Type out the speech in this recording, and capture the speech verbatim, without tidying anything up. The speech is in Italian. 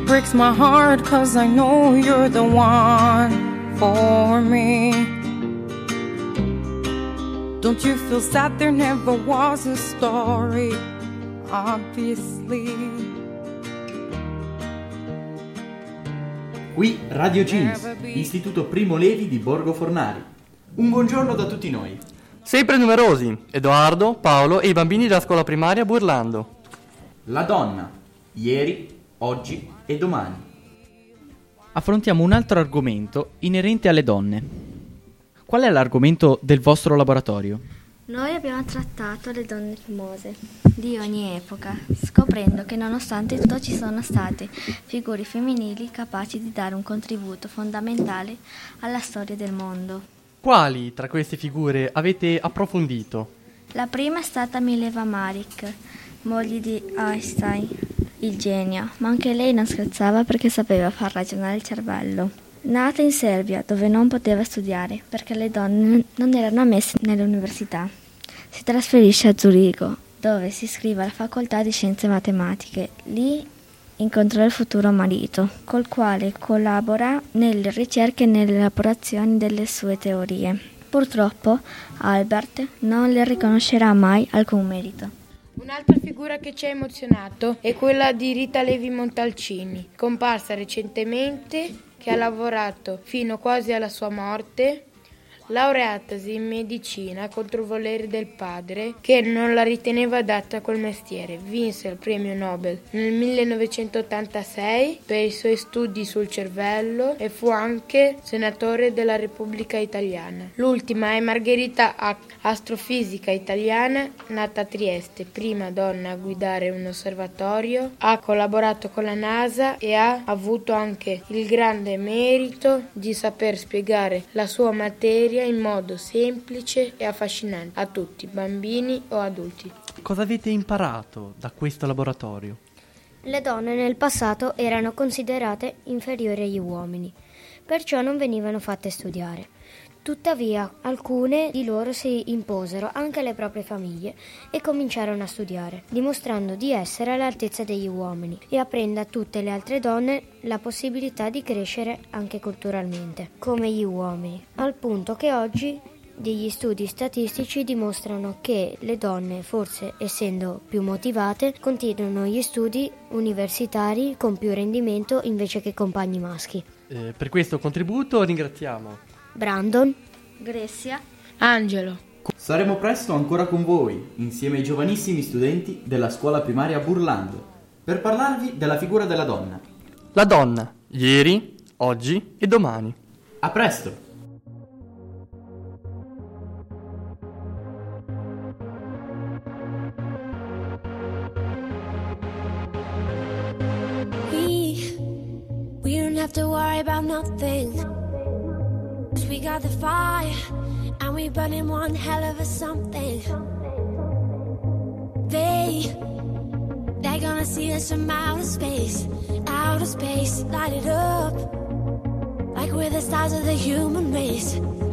breaks my heart, 'cause I know you're the one for me. Don't you feel sad? There never was a story, obviously. Qui Radio Jeans, Istituto Primo Levi di Borgo Fornari. Un buongiorno da tutti noi. Sempre numerosi, Edoardo, Paolo e i bambini della scuola primaria Burlando. La donna, ieri, oggi e domani. Affrontiamo un altro argomento inerente alle donne. Qual è l'argomento del vostro laboratorio? Noi abbiamo trattato le donne famose di ogni epoca, scoprendo che nonostante tutto ci sono state figure femminili capaci di dare un contributo fondamentale alla storia del mondo. Quali tra queste figure avete approfondito? La prima è stata Mileva Maric, moglie di Einstein, il genio, ma anche lei non scherzava perché sapeva far ragionare il cervello. Nata in Serbia, dove non poteva studiare perché le donne non erano ammesse nelle università, si trasferisce a Zurigo, dove si iscrive alla facoltà di scienze matematiche. Lì incontrò il futuro marito, col quale collabora nelle ricerche e nelle elaborazioni delle sue teorie. Purtroppo Albert non le riconoscerà mai alcun merito. Un'altra figura che ci ha emozionato è quella di Rita Levi Montalcini, comparsa recentemente, che ha lavorato fino quasi alla sua morte, laureatasi in medicina contro il volere del padre, che non la riteneva adatta a quel mestiere. Vinse il premio Nobel nel millenovecentottantasei per i suoi studi sul cervello e fu anche senatore della Repubblica Italiana. L'ultima è Margherita Hack, astrofisica italiana, nata a Trieste, prima donna a guidare un osservatorio, ha collaborato con la NASA e ha avuto anche il grande merito di saper spiegare la sua materia in modo semplice e affascinante a tutti, bambini o adulti. Cosa avete imparato da questo laboratorio? Le donne nel passato erano considerate inferiori agli uomini, perciò non venivano fatte studiare. Tuttavia, alcune di loro si imposero anche alle proprie famiglie e cominciarono a studiare, dimostrando di essere all'altezza degli uomini e aprendo a tutte le altre donne la possibilità di crescere anche culturalmente, come gli uomini, al punto che oggi degli studi statistici dimostrano che le donne, forse essendo più motivate, continuano gli studi universitari con più rendimento invece che compagni maschi. Eh, per questo contributo ringraziamo Brandon, Gressia, Angelo. Saremo presto ancora con voi, insieme ai giovanissimi studenti della scuola primaria Burlando, per parlarvi della figura della donna. La donna, ieri, oggi e domani. A presto! We, we don't have to worry about nothing. We got the fire, and we burning one hell of a something. They, they're gonna see us from outer space, outer space, light it up, like we're the stars of the human race.